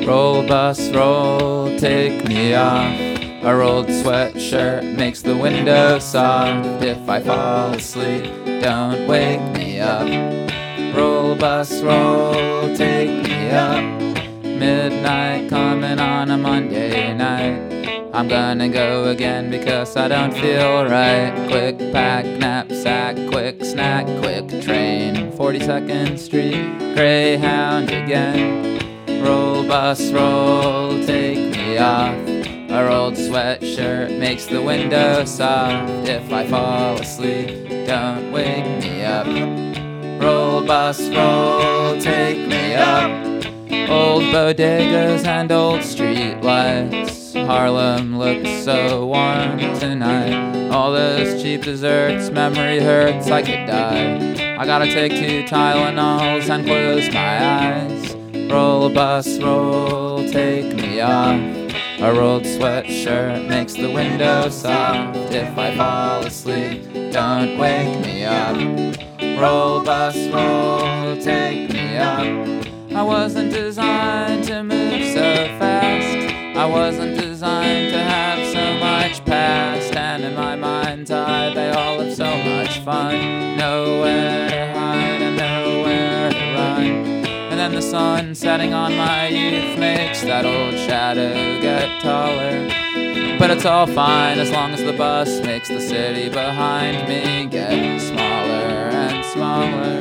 Roll, bus, roll, take me off. A rolled sweatshirt makes the window soft. If I fall asleep, don't wake me up. Roll, bus, roll, take me up. Midnight coming on a Monday night. I'm gonna go again because I don't feel right. Quick pack, knapsack, quick snack, quick train. 42nd Street, Greyhound again. Roll, bus, roll, take me off. A rolled sweatshirt makes the window soft. If I fall asleep, don't wake me up. Roll, bus, roll, take me up. Old bodegas and old street lights. Harlem looks so warm tonight. All those cheap desserts, memory hurts, I could die. I gotta take 2 Tylenols and close my eyes. Roll, bus, roll, take me off. A rolled sweatshirt makes the window soft. If I fall asleep, don't wake me up. Roll, bus, roll, take me up. I wasn't designed to move so fast. I wasn't designed to have so much past. And in my mind's eye, they all have so much fun. Nowhere to hide and nowhere to run. And then the sun setting on my youth makes that old shadow get taller. But it's all fine as long as the bus makes the city behind me get smaller and smaller.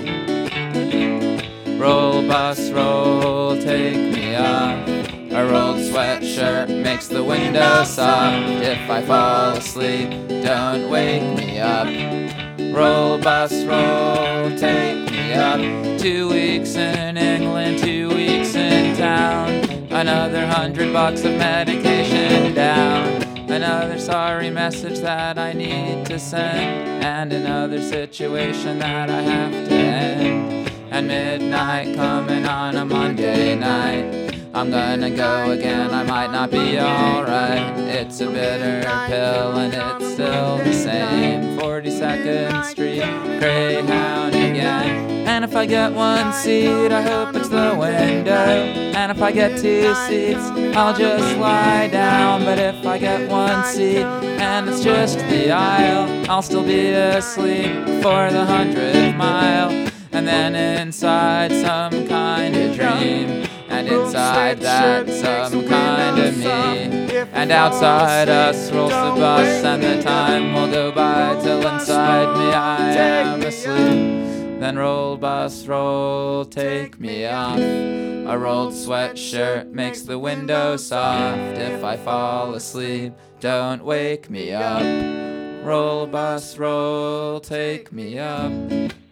Roll, bus, roll, take me off. A rolled sweatshirt makes the window soft. If I fall asleep, don't wake me up. Roll, bus, roll, take me up. 2 weeks in England, 2 weeks in town. Another $100 of medication down. Another sorry message that I need to send. And another situation that I have to end. And midnight coming on a Monday night. I'm gonna go again, I might not be alright. It's a bitter pill and it's still the same. 42nd Street, Greyhound again. And if I get 1 seat, I hope it's the window. And if I get 2 seats, I'll just lie down. But if I get 1 seat and it's just the aisle, I'll still be asleep for the 100th mile. And then inside some kind of dream. And inside that, some kind of me. And outside us rolls the bus, and the time will go by till inside me I am asleep. Then roll, bus, roll, take me off. A rolled sweatshirt makes the window soft. If I fall asleep, don't wake me up. Roll, bus, roll, take me up.